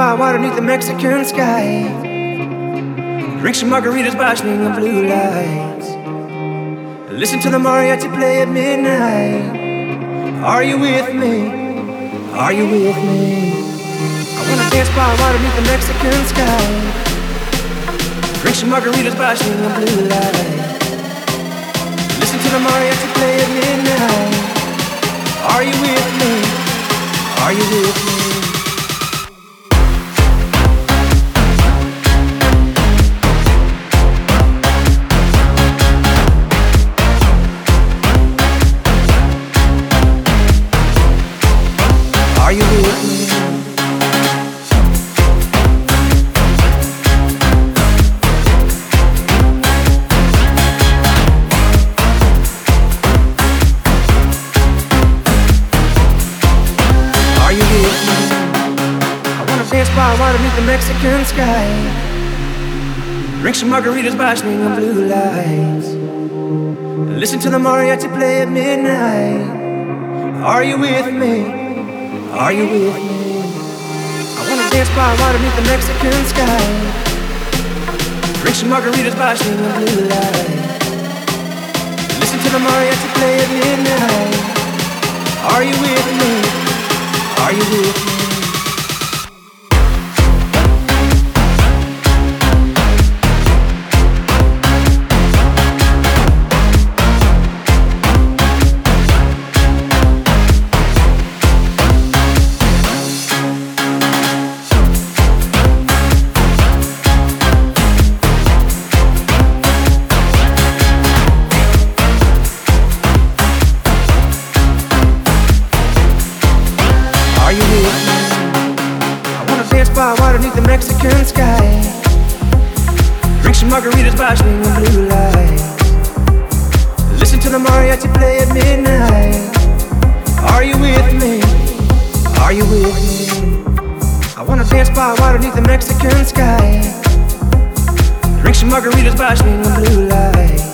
by water beneath the Mexican sky. Drink some margaritas watching the blue lights. Listen to the mariachi play at midnight. Are you with me? Are you with me? I wanna dance by water beneath the Mexican sky. Drink some margaritas watching the blue lights. Listen to the mariachi play at midnight. Are you with me? Are you with me? Are you with me? Are you with me? I wanna dance by water beneath the Mexican sky. Drink some margaritas watching the blue lights. Listen to the mariachi play at midnight. Are you with me? Are you with me? I wanna dance by water beneath the Mexican sky. Drink some margaritas watching the blue light. Listen to the mariachi play at midnight. Are you with me? Are you with me? Are you with me? I wanna dance by water beneath the Mexican sky. Drink some margaritas watching the blue lights. Listen to the mariachi play at midnight. Are you with me? Are you with me? I wanna dance by water beneath the Mexican sky. Drink some margaritas watching the blue lights.